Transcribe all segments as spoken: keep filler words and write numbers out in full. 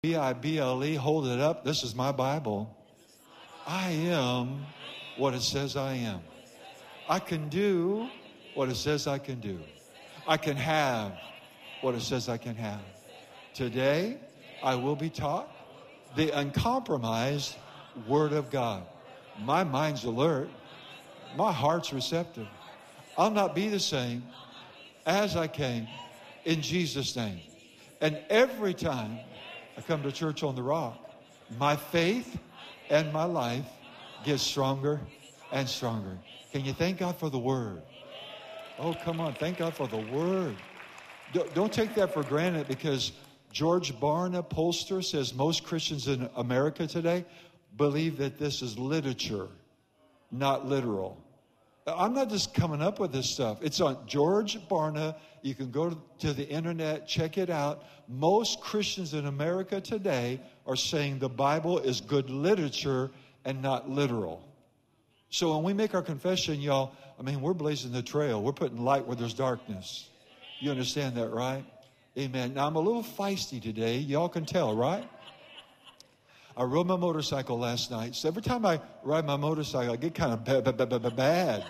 B I B L E, hold it up. This is my Bible. I am what it says I am. I can do what it says I can do. I can have what it says I can have. Today, I will be taught the uncompromised Word of God. My mind's alert. My heart's receptive. I'll not be the same as I came in Jesus' name. And every time I come to Church on the Rock, my faith and my life gets stronger and stronger. Can you thank God for the Word? Oh, come on. Thank God for the Word. Don't take that for granted, because George Barna Pollster says most Christians in America today believe that this is literature, not literal. I'm not just coming up with this stuff. It's on George Barna. You can go to the internet, check it out. Most Christians in America today are saying the Bible is good literature and not literal. So when we make our confession, y'all, I mean, we're blazing the trail. We're putting light where there's darkness. You understand that, right? Amen. Now, I'm a little feisty today. Y'all can tell, right? I rode my motorcycle last night. So every time I ride my motorcycle, I get kind of bad, bad,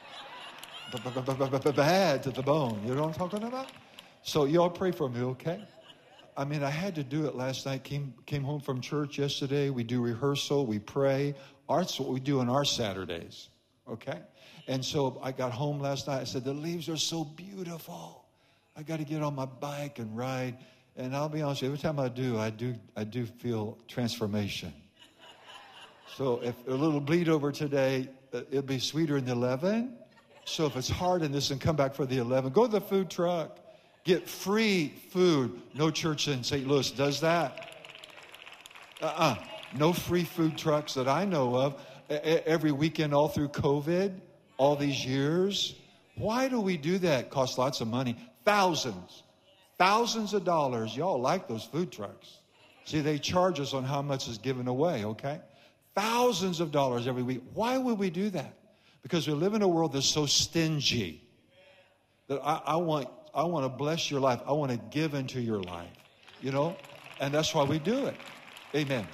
bad to the bone. You know what I'm talking about? So y'all pray for me, okay? I mean, I had to do it last night. Came came home from church yesterday. We do rehearsal. We pray. That's what we do on our Saturdays, okay? And so I got home last night. I said, the leaves are so beautiful. I got to get on my bike and ride. And I'll be honest with you, every time I do, I do I do feel transformation. So if a little bleed over today, it'll be sweeter in the eleven. So if it's hard in this, and come back for the eleven. Go to the food truck. Get free food. No church in Saint Louis does that. Uh-uh. No free food trucks that I know of. Every weekend all through COVID, all these years. Why do we do that? Costs lots of money. Thousands. Thousands of dollars. Y'all like those food trucks. See, they charge us on how much is given away, okay? Thousands of dollars every week. Why would we do that? Because we live in a world that's so stingy that I, I want I want to bless your life. I want to give into your life, you know? And that's why we do it. Amen.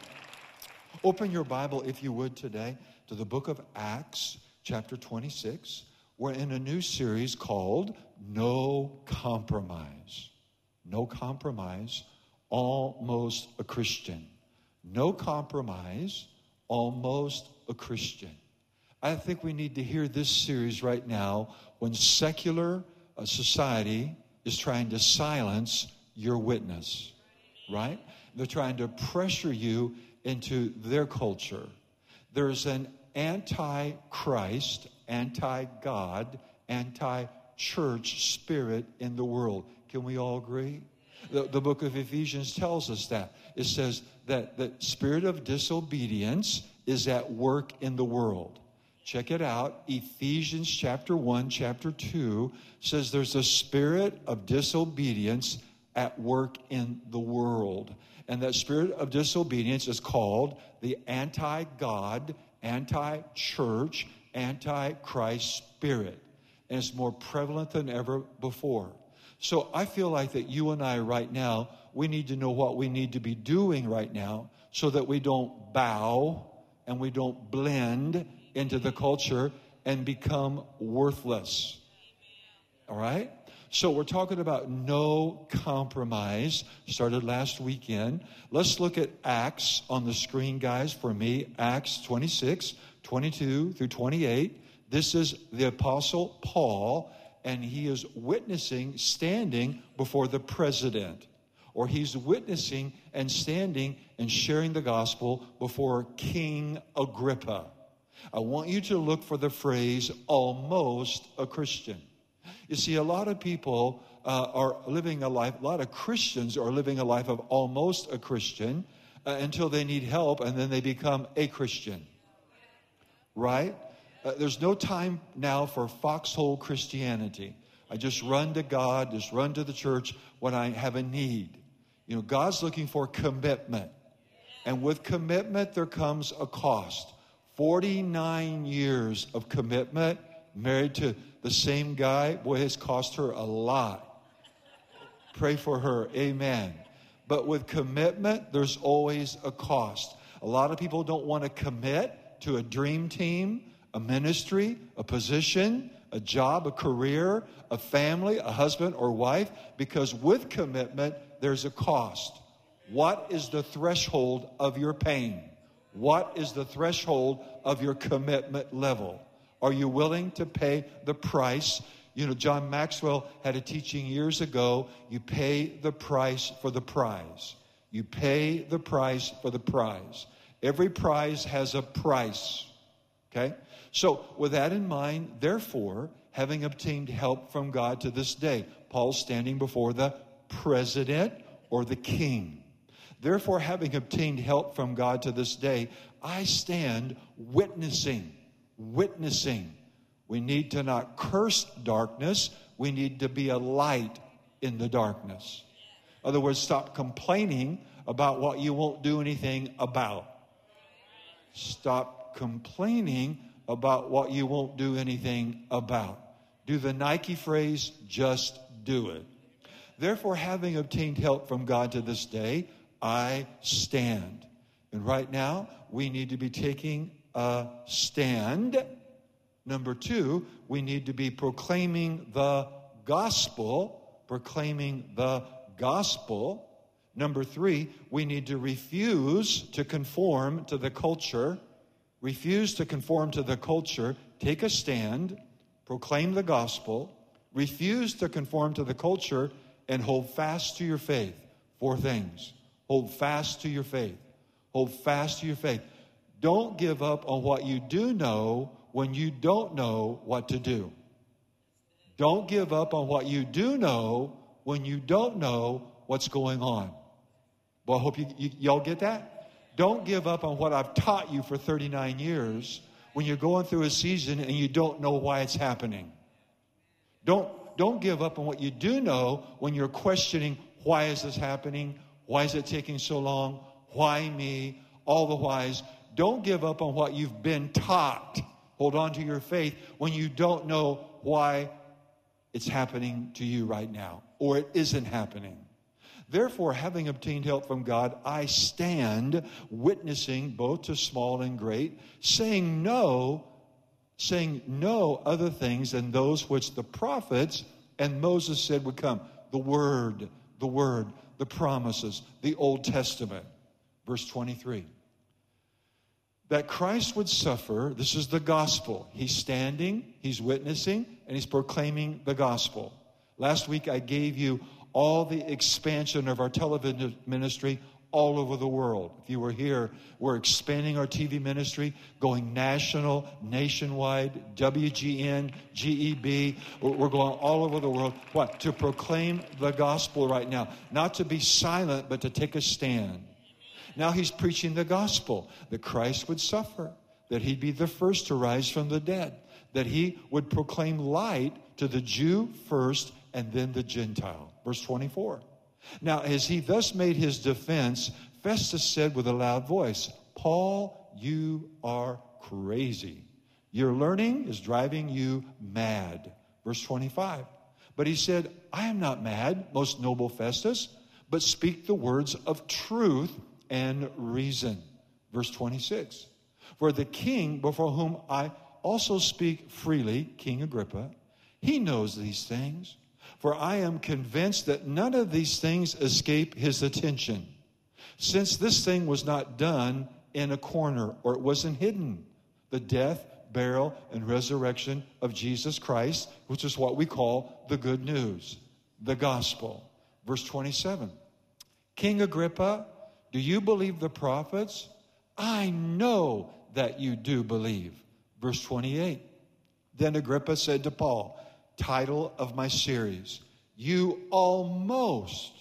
Open your Bible, if you would, today to the book of Acts, chapter twenty-six. We're in a new series called No Compromise. No compromise, almost a Christian. No compromise, almost a Christian. I think we need to hear this series right now when secular uh, society is trying to silence your witness, right? They're trying to pressure you into their culture. There's an anti-Christ, anti-God, anti-church spirit in the world. Can we all agree? The, the book of Ephesians tells us that. It says that the spirit of disobedience is at work in the world. Check it out. Ephesians chapter one, chapter two says there's a spirit of disobedience at work in the world. And that spirit of disobedience is called the anti-God, anti-church, anti-Christ spirit. And it's more prevalent than ever before. So I feel like that you and I right now, we need to know what we need to be doing right now so that we don't bow and we don't blend into the culture and become worthless. All right? So we're talking about no compromise. Started last weekend. Let's look at Acts on the screen, guys, for me. Acts twenty-six, twenty-two through twenty-eight. This is the Apostle Paul, and he is witnessing, standing before the president. Or he's witnessing and standing and sharing the gospel before King Agrippa. I want you to look for the phrase, almost a Christian. You see, a lot of people uh, are living a life, a lot of Christians are living a life of almost a Christian uh, until they need help, and then they become a Christian. Right? Uh, there's no time now for foxhole Christianity. I just run to God, just run to the church when I have a need. You know, God's looking for commitment. And with commitment, there comes a cost. forty-nine years of commitment, married to the same guy. Boy, it's cost her a lot. Pray for her. Amen. But with commitment, there's always a cost. A lot of people don't want to commit to a dream team, a ministry, a position, a job, a career, a family, a husband or wife, because with commitment, there's a cost. What is the threshold of your pain? What is the threshold of your commitment level? Are you willing to pay the price? You know, John Maxwell had a teaching years ago. You pay the price for the prize. You pay the price for the prize. Every prize has a price. Okay? So with that in mind, therefore, having obtained help from God to this day, Paul's standing before the president or the king. Therefore, having obtained help from God to this day, I stand witnessing, witnessing. We need to not curse darkness. We need to be a light in the darkness. In other words, stop complaining about what you won't do anything about. Stop complaining about what you won't do anything about. Do the Nike phrase, just do it. Therefore, having obtained help from God to this day, I stand. And right now, we need to be taking a stand. Number two, we need to be proclaiming the gospel, proclaiming the gospel. Number three, we need to refuse to conform to the culture, refuse to conform to the culture, take a stand, proclaim the gospel, refuse to conform to the culture, and hold fast to your faith. Four things. Hold fast to your faith. Hold fast to your faith. Don't give up on what you do know when you don't know what to do. Don't give up on what you do know when you don't know what's going on. Well, I hope you, you, y'all get that. Don't give up on what I've taught you for thirty-nine years when you're going through a season and you don't know why it's happening. Don't, don't give up on what you do know when you're questioning, why is this happening? Why is it taking so long? Why me? All the whys. Don't give up on what you've been taught. Hold on to your faith when you don't know why it's happening to you right now, or it isn't happening. Therefore, having obtained help from God, I stand witnessing both to small and great, saying no, saying no other things than those which the prophets and Moses said would come. The word, the word, the promises, the Old Testament. Verse twenty-three. That Christ would suffer, this is the gospel. He's standing, he's witnessing, and he's proclaiming the gospel. Last week I gave you all the expansion of our television ministry all over the world. If you were here, we're expanding our T V ministry, going national, nationwide, W G N, G E B. We're going all over the world. What? To proclaim the gospel right now. Not to be silent, but to take a stand. Now he's preaching the gospel, that Christ would suffer, that he'd be the first to rise from the dead, that he would proclaim light to the Jew first and then the Gentile. Verse twenty-four. Now, as he thus made his defense, Festus said with a loud voice, Paul, you are crazy. Your learning is driving you mad. Verse twenty-five. But he said, I am not mad, most noble Festus, but speak the words of truth and reason. Verse twenty-six. For the king before whom I also speak freely, King Agrippa, he knows these things. For I am convinced that none of these things escape his attention, since this thing was not done in a corner, or it wasn't hidden. The death, burial, and resurrection of Jesus Christ, which is what we call the good news, the gospel. Verse twenty-seven. King Agrippa, do you believe the prophets? I know that you do believe. Verse twenty-eight. Then Agrippa said to Paul, title of my series, you almost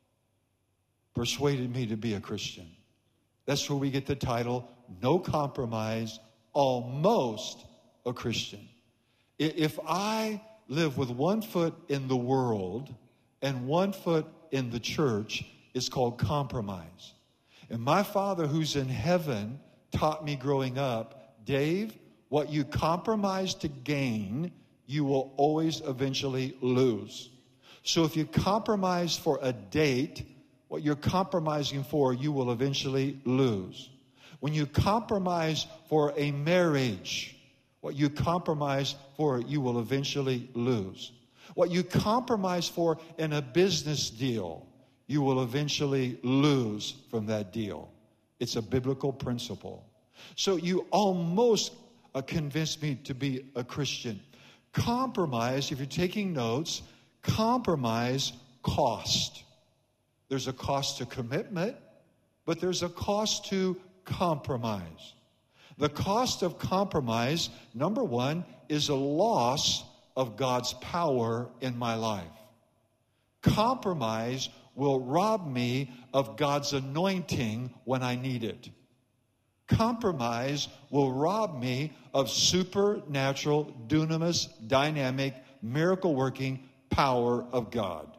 persuaded me to be a Christian. That's where we get the title, No Compromise, Almost a Christian. If I live with one foot in the world and one foot in the church, it's called compromise. And my Father who's in heaven taught me growing up, Dave, what you compromise to gain, you will always eventually lose. So if you compromise for a date what you're compromising for, you will eventually lose. When you compromise for a marriage, what you compromise for, you will eventually lose. What you compromise for in a business deal, you will eventually lose from that deal. It's a biblical principle. So you almost uh, convinced me to be a Christian. Compromise, if you're taking notes, compromise cost. There's a cost to commitment, but there's a cost to compromise. The cost of compromise, number one, is a loss of God's power in my life. Compromise will rob me of God's anointing when I need it. Compromise will rob me of supernatural, dunamis, dynamic, miracle-working power of God.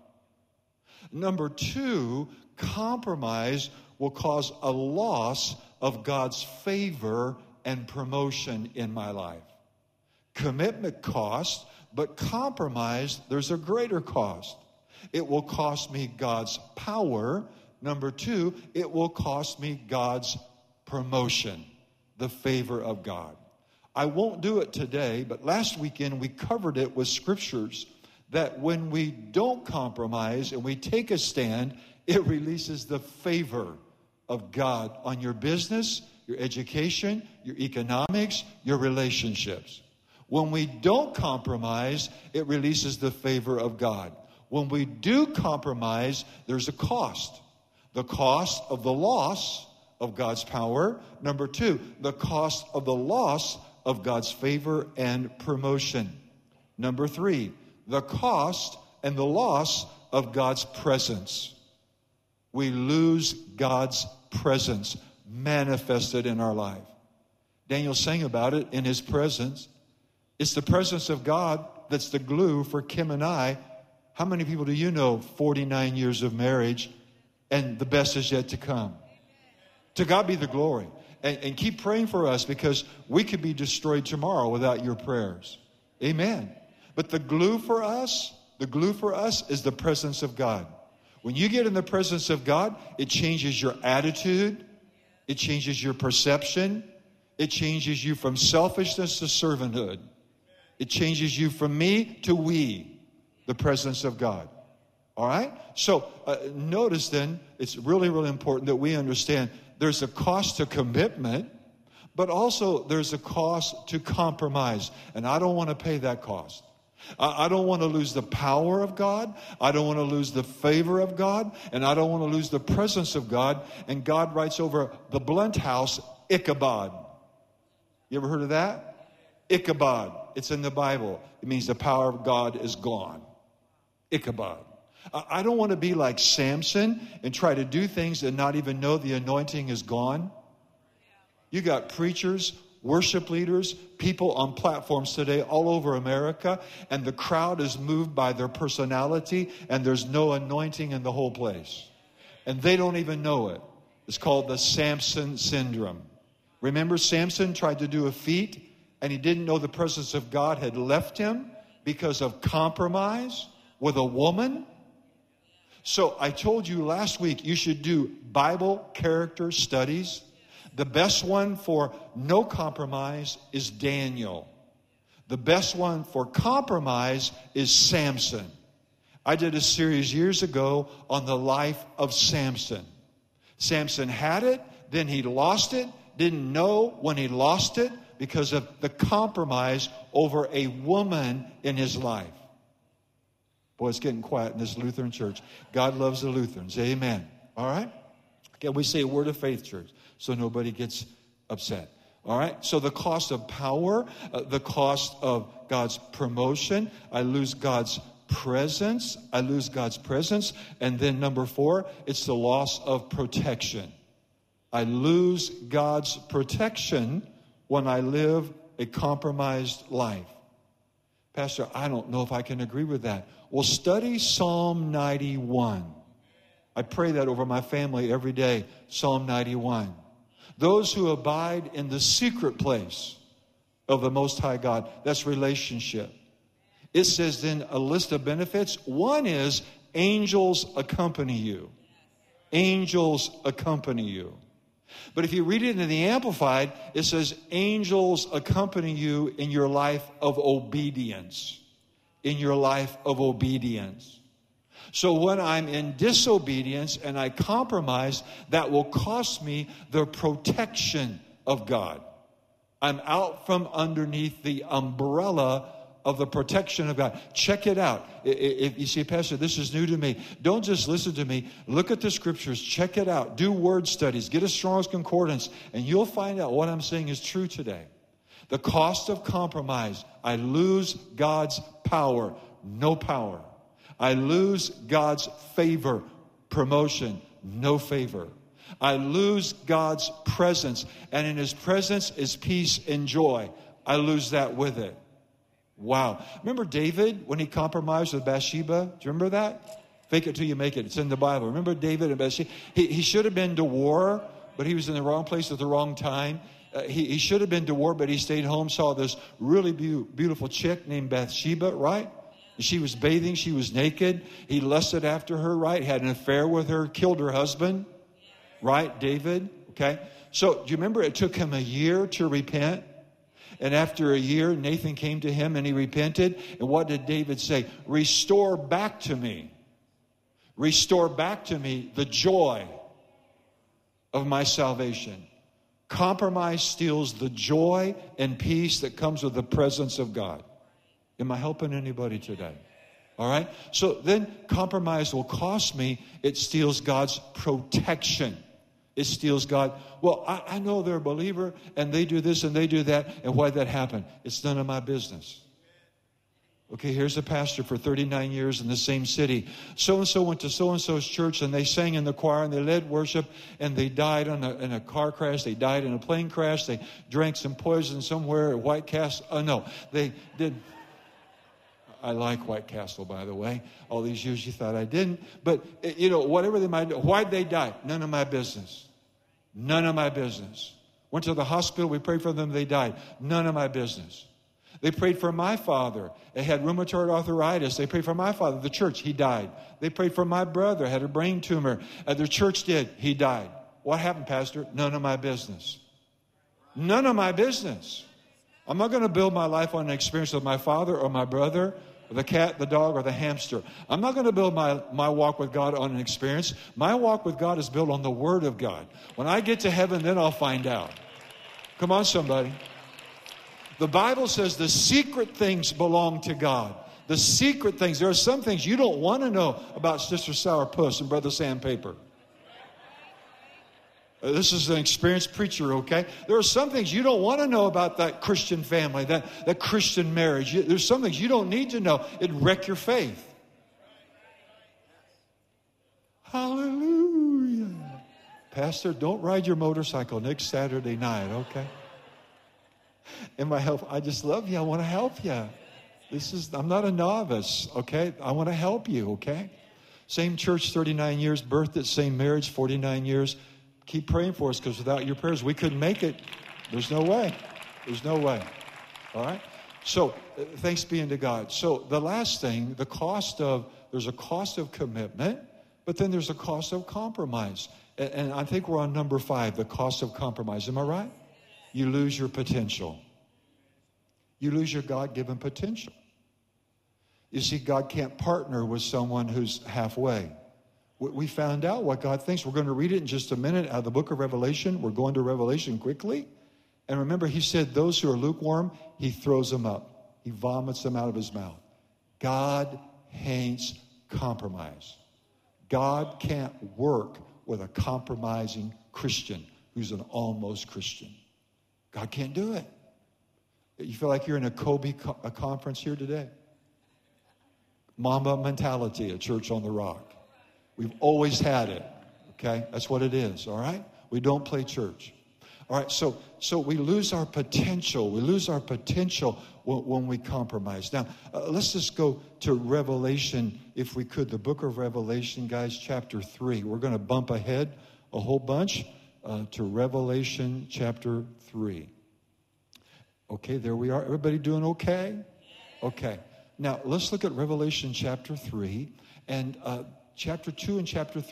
Number two, compromise will cause a loss of God's favor and promotion in my life. Commitment cost, but compromise, there's a greater cost. It will cost me God's power. Number two, it will cost me God's promotion, the favor of God. I won't do it today, but last weekend we covered it with scriptures that when we don't compromise and we take a stand, it releases the favor of God on your business, your education, your economics, your relationships. When we don't compromise, it releases the favor of God. When we do compromise, there's a cost. The cost of the loss of God's power. Number two, the cost of the loss of God's favor and promotion. Number three, the cost and the loss of God's presence. We lose God's presence manifested in our life. Daniel sang about it in his presence. It's the presence of God that's the glue for Kim and I. How many people do you know, forty-nine years of marriage, and the best is yet to come? To God be the glory. And, and keep praying for us, because we could be destroyed tomorrow without your prayers. Amen. But the glue for us, the glue for us is the presence of God. When you get in the presence of God, it changes your attitude. It changes your perception. It changes you from selfishness to servanthood. It changes you from me to we, the presence of God. All right? So uh, notice then, it's really, really important that we understand there's a cost to commitment, but also there's a cost to compromise. And I don't want to pay that cost. I don't want to lose the power of God. I don't want to lose the favor of God. And I don't want to lose the presence of God. And God writes over the Blunt house, Ichabod. You ever heard of that? Ichabod. It's in the Bible. It means the power of God is gone. Ichabod. I don't want to be like Samson and try to do things and not even know the anointing is gone. You got preachers, worship leaders, people on platforms today all over America, and the crowd is moved by their personality, and there's no anointing in the whole place. And they don't even know it. It's called the Samson syndrome. Remember, Samson tried to do a feat, and he didn't know the presence of God had left him because of compromise with a woman. So I told you last week you should do Bible character studies. The best one for no compromise is Daniel. The best one for compromise is Samson. I did a series years ago on the life of Samson. Samson had it, then he lost it, didn't know when he lost it because of the compromise over a woman in his life. Boy, it's getting quiet in this Lutheran church. God loves the Lutherans. Amen. All right? Can we say a word of faith, church, so nobody gets upset? All right? So the cost of power, uh, the cost of God's promotion, I lose God's presence. I lose God's presence. And then number four, it's the loss of protection. I lose God's protection when I live a compromised life. Pastor, I don't know if I can agree with that. Well, study Psalm ninety-one. I pray that over my family every day, Psalm ninety-one. Those who abide in the secret place of the Most High God, that's relationship. It says then a list of benefits. One is angels accompany you. Angels accompany you. But if you read it in the Amplified, it says angels accompany you in your life of obedience. In your life of obedience. So when I'm in disobedience and I compromise, that will cost me the protection of God. I'm out from underneath the umbrella of the protection of God. Check it out. If you see, Pastor, this is new to me. Don't just listen to me. Look at the scriptures. Check it out. Do word studies. Get a Strong's Concordance. And you'll find out what I'm saying is true today. The cost of compromise. I lose God's power. No power. I lose God's favor. Promotion. No favor. I lose God's presence. And in His presence is peace and joy. I lose that with it. Wow. Remember David when he compromised with Bathsheba? Do you remember that? Fake it till you make it. It's in the Bible. Remember David and Bathsheba? He, he should have been to war, but he was in the wrong place at the wrong time. Uh, he, he should have been to war, but he stayed home, saw this really be- beautiful chick named Bathsheba, right? She was bathing. She was naked. He lusted after her, right? Had an affair with her, killed her husband, right? David, okay? So do you remember it took him a year to repent? And after a year, Nathan came to him and he repented. And what did David say? Restore back to me. Restore back to me the joy of my salvation. Compromise steals the joy and peace that comes with the presence of God. Am I helping anybody today? All right? So then compromise will cost me. It steals God's protection. It steals God. Well, I, I know they're a believer and they do this and they do that. And why that happened? It's none of my business. Okay, here's a pastor for thirty-nine years in the same city. So-and-so went to so-and-so's church and they sang in the choir and they led worship and they died on a, in a car crash. They died in a plane crash. They drank some poison somewhere at White Castle. Oh, no, they did. I like White Castle, by the way. All these years you thought I didn't. But, you know, whatever they might do. Why'd they die? None of my business. None of my business. Went to the hospital. We prayed for them. They died. None of my business. They prayed for my father. They had rheumatoid arthritis. They prayed for my father. The church, he died. They prayed for my brother. Had a brain tumor. Uh, the church did. He died. What happened, Pastor? None of my business. None of my business. I'm not going to build my life on an experience with my father or my brother, or the cat, the dog, or the hamster. I'm not going to build my, my walk with God on an experience. My walk with God is built on the Word of God. When I get to heaven, then I'll find out. Come on, somebody. The Bible says the secret things belong to God. The secret things. There are some things you don't want to know about Sister Sourpuss and Brother Sandpaper. This is an experienced preacher, okay? There are some things you don't want to know about that Christian family, that, that Christian marriage. There's some things you don't need to know. It'd wreck your faith. Hallelujah. Pastor, don't ride your motorcycle next Saturday night, okay? Am I help? I just love you. I want to help you. This is, I'm not a novice, okay? I want to help you, okay? Same church, thirty-nine years, birthed it, same marriage, forty-nine years. Keep praying for us because without your prayers, we couldn't make it. There's no way. There's no way. All right? So, uh, thanks be unto God. So, the last thing, the cost of, there's a cost of commitment, but then there's a cost of compromise. And, and I think we're on number five, the cost of compromise. Am I right? You lose your potential. You lose your God-given potential. You see, God can't partner with someone who's halfway. We found out what God thinks. We're going to read it in just a minute out of the book of Revelation. We're going to Revelation quickly. And remember, he said those who are lukewarm, he throws them up. He vomits them out of his mouth. God hates compromise. God can't work with a compromising Christian who's an almost Christian. God can't do it. You feel like you're in a Kobe co- a conference here today? Mamba mentality at Church on the Rock. We've always had it, okay? That's what it is, all right? We don't play church. All right, so so we lose our potential. We lose our potential when, when we compromise. Now, uh, let's just go to Revelation, if we could. The book of Revelation, guys, chapter three. We're going to bump ahead a whole bunch uh, to Revelation chapter three. Okay, there we are. Everybody doing okay? Okay. Now, let's look at Revelation chapter three. And uh, chapter two and chapter three,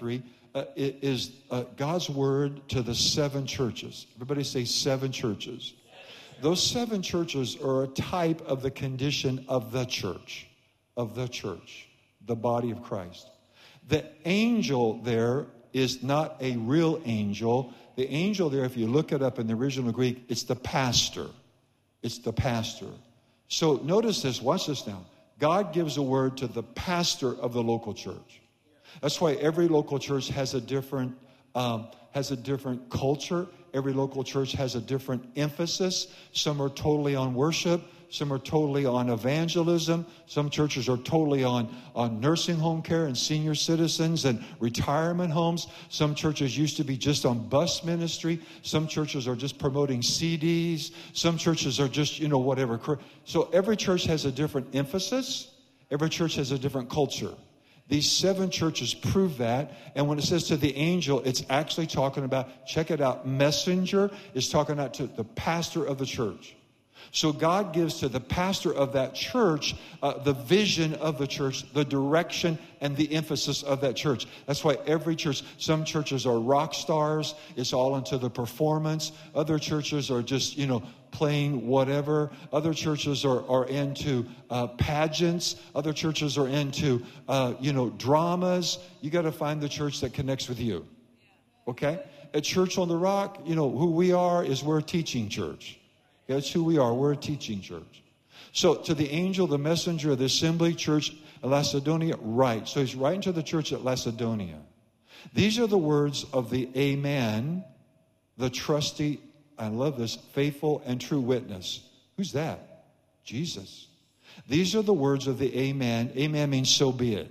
uh, is uh, God's word to the seven churches. Everybody say seven churches. Those seven churches are a type of the condition of the church, of the church, the body of Christ. The angel there is not a real angel. The angel there, if you look it up in the original Greek, it's the pastor. It's the pastor. So notice this, watch this now. God gives a word to the pastor of the local church. That's why every local church has a different um, has a different culture. Every local church has a different emphasis. Some are totally on worship. Some are totally on evangelism. Some churches are totally on, on nursing home care and senior citizens and retirement homes. Some churches used to be just on bus ministry. Some churches are just promoting C Ds. Some churches are just, you know, whatever. So every church has a different emphasis. Every church has a different culture. These seven churches prove that. And when it says to the angel, it's actually talking about, check it out, messenger is talking about to the pastor of the church. So God gives to the pastor of that church uh, the vision of the church, the direction and the emphasis of that church. That's why every church, some churches are rock stars. It's all into the performance. Other churches are just, you know, playing whatever. Other churches are, are into uh, pageants. Other churches are into, uh, you know, dramas. You got to find the church that connects with you. Okay? At Church on the Rock, you know, who we are is we're a teaching church. That's who we are. We're a teaching church. So to the angel, the messenger of the assembly church at Lacedonia, write. So he's writing to the church at Lacedonia. These are the words of the Amen, the trusty, I love this, faithful and true witness. Who's that? Jesus. These are the words of the Amen. Amen means so be it.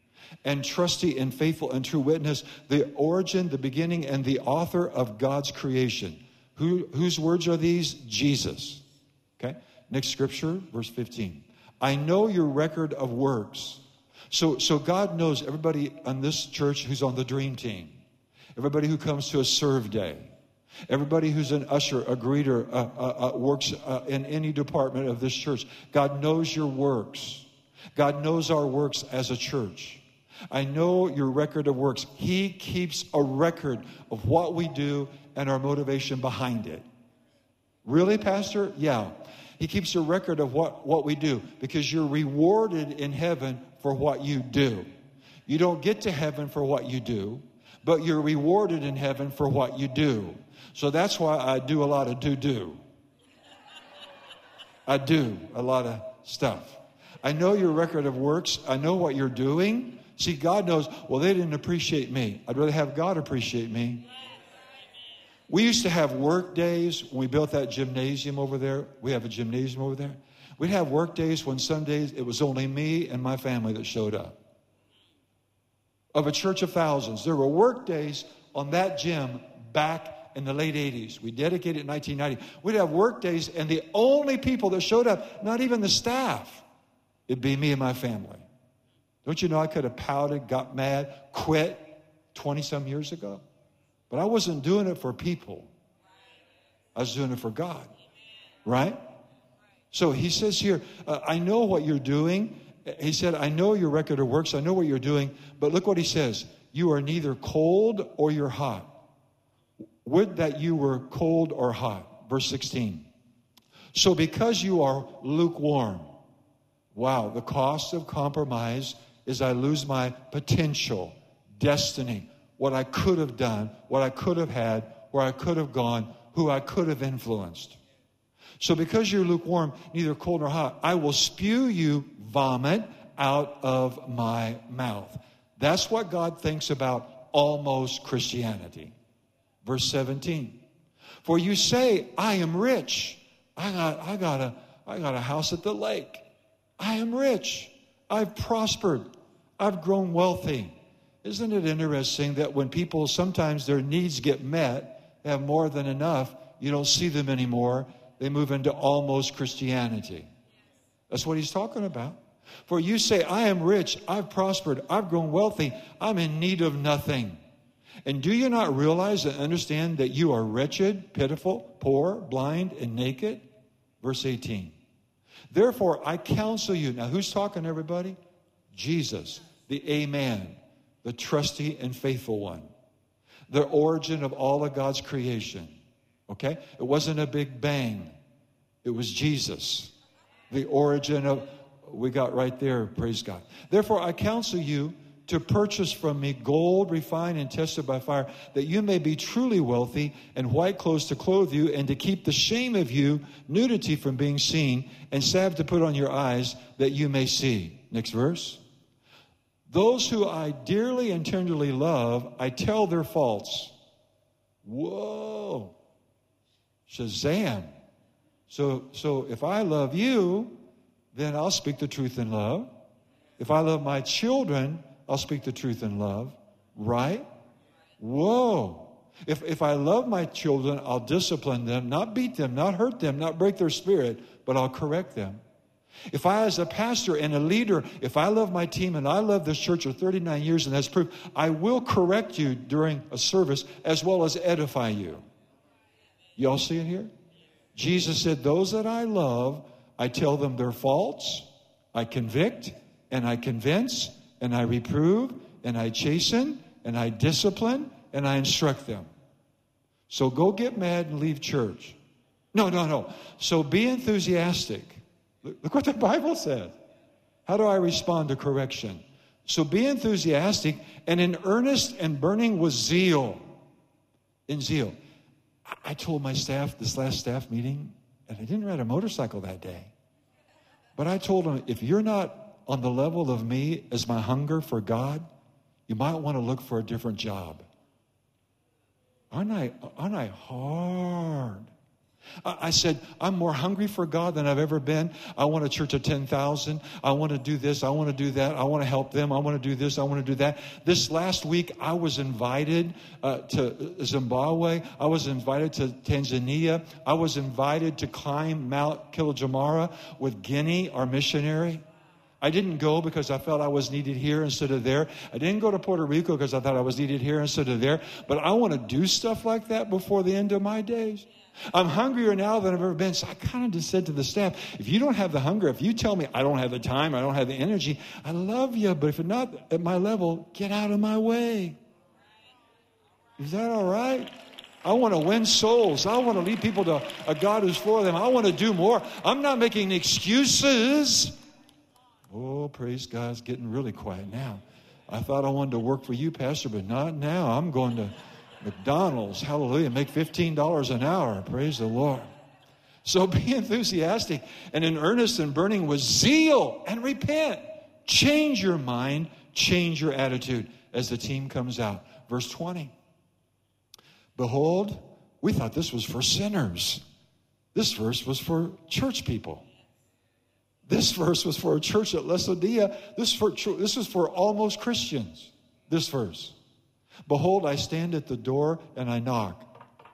And trusty and faithful and true witness, the origin, the beginning, and the author of God's creation. Who, whose words are these? Jesus. Okay. Next scripture, verse fifteen. I know your record of works. So, so God knows everybody on this church who's on the dream team. Everybody who comes to a serve day. Everybody who's an usher, a greeter, uh, uh, uh, works uh, in any department of this church. God knows your works. God knows our works as a church. I know your record of works. He keeps a record of what we do and our motivation behind it. Really, Pastor? Yeah. He keeps a record of what, what we do because you're rewarded in heaven for what you do. You don't get to heaven for what you do, but you're rewarded in heaven for what you do. So that's why I do a lot of do-do. I do a lot of stuff. I know your record of works. I know what you're doing. See, God knows, well, they didn't appreciate me. I'd rather have God appreciate me. We used to have work days when we built that gymnasium over there. We have a gymnasium over there. We'd have work days when some days it was only me and my family that showed up. Of a church of thousands, there were work days on that gym back in the late eighties. We dedicated it in nineteen ninety. We'd have work days, and the only people that showed up, not even the staff, it'd be me and my family. Don't you know I could have pouted, got mad, quit twenty-some years ago? But I wasn't doing it for people. I was doing it for God. Right? So he says here, uh, I know what you're doing. He said, I know your record of works. I know what you're doing. But look what he says. You are neither cold or you're hot. Would that you were cold or hot. Verse sixteen. So because you are lukewarm. Wow, the cost of compromise is I lose my potential, destiny, what I could have done, what I could have had, where I could have gone, who I could have influenced. So because you're lukewarm, neither cold nor hot, I will spew you vomit out of my mouth. That's what God thinks about almost Christianity. Verse seventeen. For you say, I am rich. I got, I got a, I got a house at the lake. I am rich. I've prospered. I've grown wealthy. Isn't it interesting that when people, sometimes their needs get met, they have more than enough, you don't see them anymore. They move into almost Christianity. That's what he's talking about. For you say, I am rich. I've prospered. I've grown wealthy. I'm in need of nothing. And do you not realize and understand that you are wretched, pitiful, poor, blind, and naked? Verse eighteen. Therefore, I counsel you. Now, who's talking, everybody? Jesus, the Amen. the trusty and faithful one, the origin of all of God's creation. Okay? It wasn't a big bang. It was Jesus. The origin of, we got right there, praise God. Therefore, I counsel you to purchase from me gold refined and tested by fire, that you may be truly wealthy, and white clothes to clothe you, and to keep the shame of you, nudity from being seen, and salve to put on your eyes, that you may see. Next verse. Those who I dearly and tenderly love, I tell their faults. Whoa. Shazam. So, so if I love you, then I'll speak the truth in love. If I love my children, I'll speak the truth in love. Right? Whoa. If, if I love my children, I'll discipline them, not beat them, not hurt them, not break their spirit, but I'll correct them. If I, as a pastor and a leader, if I love my team and I love this church for thirty-nine years, and that's proof, I will correct you during a service as well as edify you. Y'all see it here? Jesus said, those that I love, I tell them their faults, I convict, and I convince, and I reprove, and I chasten, and I discipline, and I instruct them. So go get mad and leave church. No, no, no. So be enthusiastic. Look what the Bible says. How do I respond to correction? So be enthusiastic and in earnest and burning with zeal. In zeal. I told my staff, this last staff meeting, and I didn't ride a motorcycle that day. But I told them, if you're not on the level of me as my hunger for God, you might want to look for a different job. Aren't I, aren't I hard? I said, I'm more hungry for God than I've ever been. I want a church of ten thousand. I want to do this. I want to do that. I want to help them. I want to do this. I want to do that. This last week, I was invited uh, to Zimbabwe. I was invited to Tanzania. I was invited to climb Mount Kilimanjaro with Guinea, our missionary. I didn't go because I felt I was needed here instead of there. I didn't go to Puerto Rico because I thought I was needed here instead of there. But I want to do stuff like that before the end of my days. I'm hungrier now than I've ever been. So I kind of just said to the staff, if you don't have the hunger, if you tell me I don't have the time, I don't have the energy, I love you, but if you're not at my level, get out of my way. Is that all right? I want to win souls. I want to lead people to a God who's for them. I want to do more. I'm not making excuses. Oh, praise God. It's getting really quiet now. I thought I wanted to work for you, Pastor, but not now. I'm going to McDonald's, hallelujah, make fifteen dollars an hour. Praise the Lord. So be enthusiastic and in earnest and burning with zeal and repent. Change your mind, change your attitude as the team comes out. Verse twenty. Behold, we thought this was for sinners. This verse was for church people. This verse was for a church at Laodicea. This, for, this is for almost Christians. This verse. Behold, I stand at the door and I knock.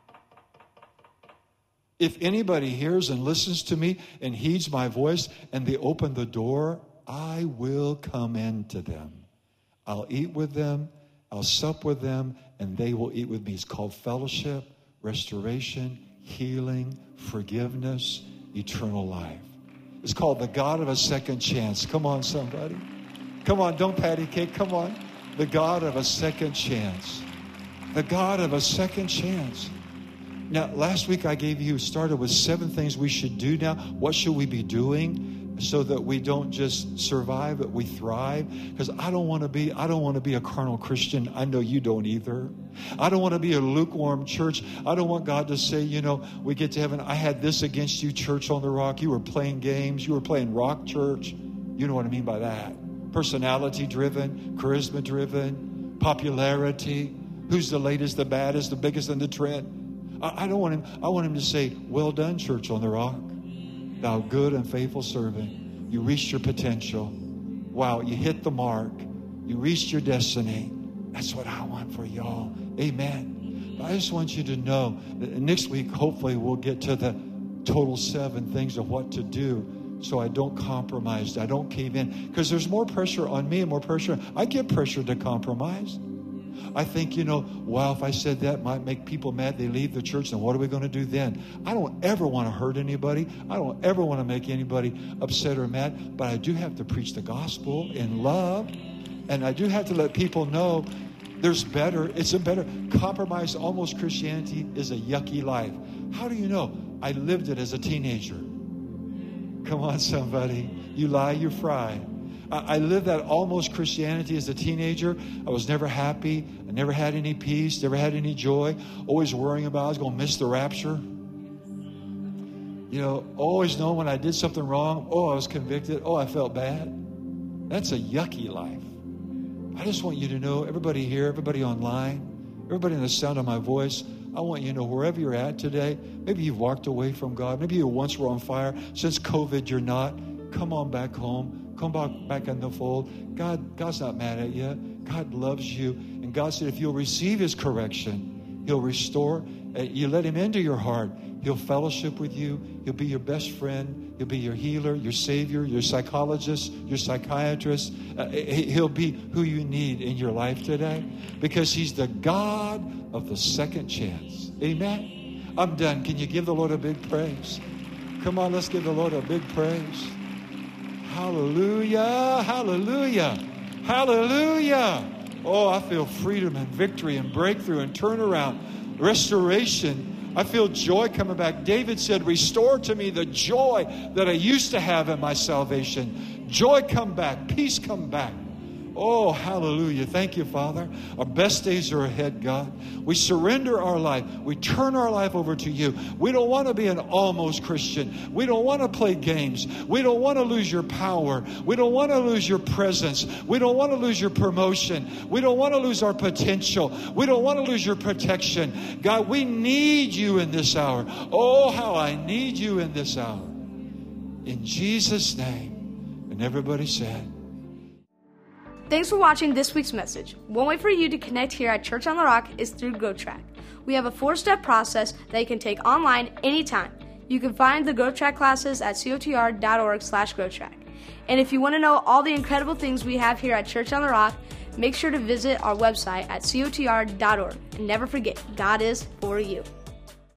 If anybody hears and listens to me and heeds my voice and they open the door, I will come into them. I'll eat with them, I'll sup with them, and they will eat with me. It's called fellowship, restoration, healing, forgiveness, eternal life. It's called the God of a second chance. Come on, somebody. Come on, don't patty cake. Come on. The God of a second chance. The God of a second chance. Now, last week I gave you, started with seven things we should do now. What should we be doing so that we don't just survive, but we thrive? Because I don't want to be, I don't want to be a carnal Christian. I know you don't either. I don't want to be a lukewarm church. I don't want God to say, you know, we get to heaven, I had this against you, Church on the Rock. You were playing games. You were playing rock church. You know what I mean by that. Personality-driven, charisma-driven, popularity. Who's the latest, the baddest, the biggest in the trend? I, I don't want him. I want him to say, well done, Church on the Rock. Thou good and faithful servant. You reached your potential. Wow, you hit the mark. You reached your destiny. That's what I want for y'all. Amen. But I just want you to know that next week, hopefully, we'll get to the total seven things of what to do. So I don't compromise. I don't cave in. Because there's more pressure on me and more pressure. I get pressure to compromise. I think, you know, wow, if I said that, might make people mad. They leave the church. And what are we going to do then? I don't ever want to hurt anybody. I don't ever want to make anybody upset or mad. But I do have to preach the gospel in love. And I do have to let people know there's better. It's a better. Compromised almost Christianity is a yucky life. How do you know? I lived it as a teenager. Come on, somebody. You lie, you fry. I, I lived that almost Christianity as a teenager. I was never happy. I never had any peace, never had any joy. Always worrying about I was going to miss the rapture. You know, always knowing when I did something wrong. Oh, I was convicted. Oh, I felt bad. That's a yucky life. I just want you to know, everybody here, everybody online, everybody in the sound of my voice, I want you to know wherever you're at today, maybe you've walked away from God. Maybe you once were on fire. Since COVID, you're not. Come on back home. Come back, back in the fold. God, God's not mad at you. God loves you. And God said if you'll receive his correction, he'll restore. Uh, you let him into your heart. He'll fellowship with you. He'll be your best friend. He'll be your healer, your savior, your psychologist, your psychiatrist. Uh, he'll be who you need in your life today because he's the God of the second chance. Amen? I'm done. Can you give the Lord a big praise? Come on, let's give the Lord a big praise. Hallelujah, hallelujah, hallelujah. Oh, I feel freedom and victory and breakthrough and turnaround, restoration. I feel joy coming back. David said, restore to me the joy that I used to have in my salvation. Joy come back. Peace come back. Oh, hallelujah. Thank you, Father. Our best days are ahead, God. We surrender our life. We turn our life over to you. We don't want to be an almost Christian. We don't want to play games. We don't want to lose your power. We don't want to lose your presence. We don't want to lose your promotion. We don't want to lose our potential. We don't want to lose your protection. God, we need you in this hour. Oh, how I need you in this hour. In Jesus' name. And everybody said, thanks for watching this week's message. One way for you to connect here at Church on the Rock is through GrowTrack. We have a four-step process that you can take online anytime. You can find the GrowTrack classes at cotr.org slash GrowTrack. And if you want to know all the incredible things we have here at Church on the Rock, make sure to visit our website at cotr dot org. And never forget, God is for you.